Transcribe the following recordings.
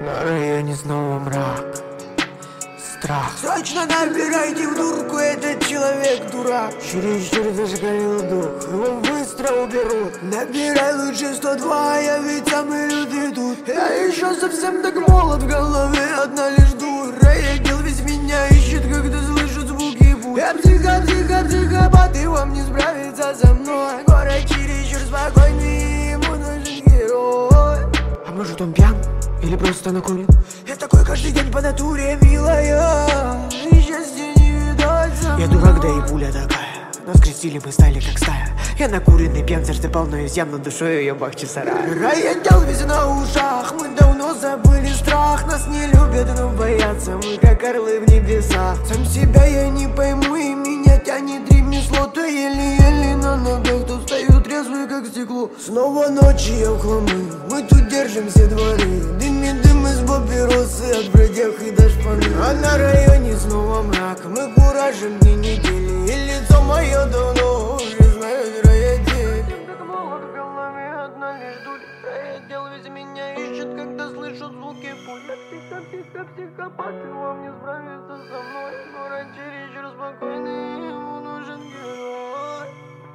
На районе снова мрак, страх. Срочно набирайте в дурку, этот человек дурак. Чересчур зашкалил дух, его быстро уберут. Набирай лучше 102, я ведь самый лютый тут. Я еще совсем так молод, в голове одна лишь дура. Я дел весь меня ищет, когда слышит звуки пуль. Я психопат, и вам не справиться со мной. Город чересчур спокойный, ему нужен герой. А может он пьян? Или просто накурен? Я такой каждый день по натуре, милая, и счастья не видать. Я дурак, да и пуля такая. Нас крестили, мы стали как стая. Я накуренный, пьян, сердце полно изъян, но душой ее бахчисарай. Я дел весь на ушах, мы давно забыли страх. Нас не любят, но боятся, мы как орлы в небесах. Сам себя я не пойму, и меня тянет ремесло. То еле-еле на ногах, то стою трезвый как стекло. Снова ночи я в хламы, мы тут держим все дворы. Дым из папиросы от бродяг и до шпаны. А на районе снова мрак, мы куражим дни недели. И лицо мое давно уже знают родители. Как молод в голове одна лишь дуль. Дел весь меня ищет, когда слышу звуки пуль. Я психопат, и вам не справиться со мной. Город чересчур спокойный, ему нужен герой.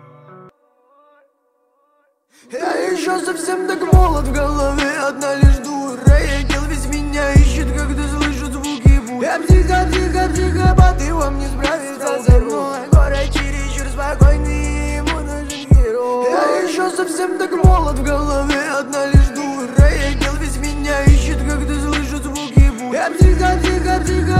Я еще совсем так молод, в голове одна лишь дура. Я дел весь меня ищет, когда слышит звуки пуль. Я психопат, и вам не справиться со мной. Город чересчур спокойный, ему нужен герой. Я еще совсем так молод, в голове одна лишь дура. Я дел весь меня ищет, когда слышит звуки пуль. Я психопат.